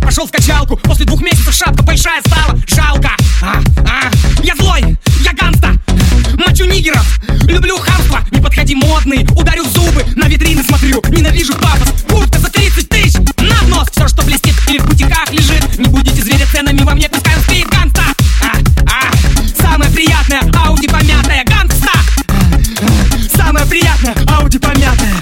пошел в качалку. После 2 месяцев шапка большая стала. Жалко. Я злой, я ганста. Мочу нигеров, люблю хамство. Не подходи, модный, ударю в зубы. На витрины смотрю, ненавижу пафос. Куртка за 30 тысяч, на нос. Все, что блестит или в бутиках лежит. Не будете зверя ценами во мне, пускай он спит. Ганста. Самое приятное, Ауди помятая. Ганста. Самое приятное, Ауди помятая.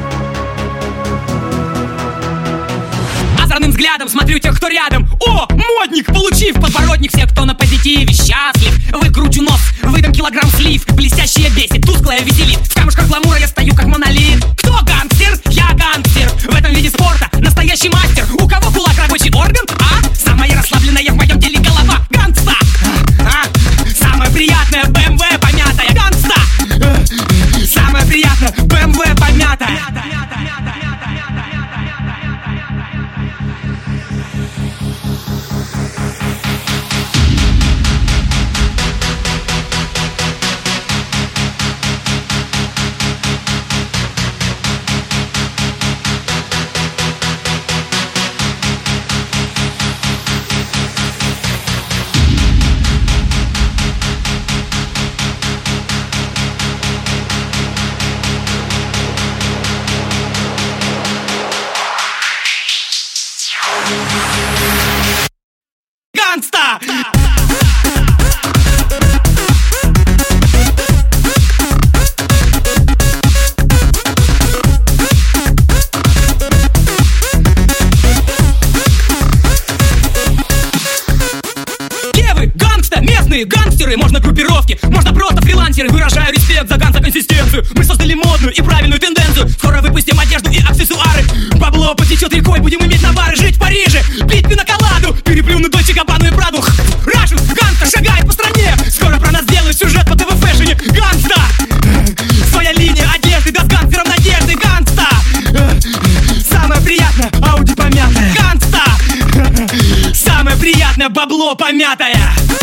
Озорным взглядом смотрю тех, кто рядом. О, модник, получив подбородник. Все, кто на позитиве, счастлив. Выкручу нос, выдам килограмм слив. Блестящее бесит, тусклое веселит. В камушках гламура я стою как монолит. Кто гангстер? Я гангстер. В этом виде спорта настоящий мастер. У кого кулак рабочий орган? Самая расслабленная в моем деле голова. Гангста. Самое приятное, BMW помятая. Гангста. Самое приятное, BMW помятая. Гангста! Девы, гангста, местные гангстеры. Можно группировки, можно просто фрилансеры. Выражаю респект за ганса консистенцию. Мы создали модную и правильную тенденцию. Скоро выпустим одежду и аксессуары. Бабло потечет рекой, будем иметь навары. Жить в Париже, пить пиноколаду. Переплюну Дольче Габбану и Праду. Рашу, гангста шагает по стране. Скоро про нас делают сюжет по ТВ-фэшне. Гангста! Своя линия одежды, да с гангстером надежды. Гангста! Самое приятное, Ауди помятая. Гангста! Самое приятное, бабло помятое.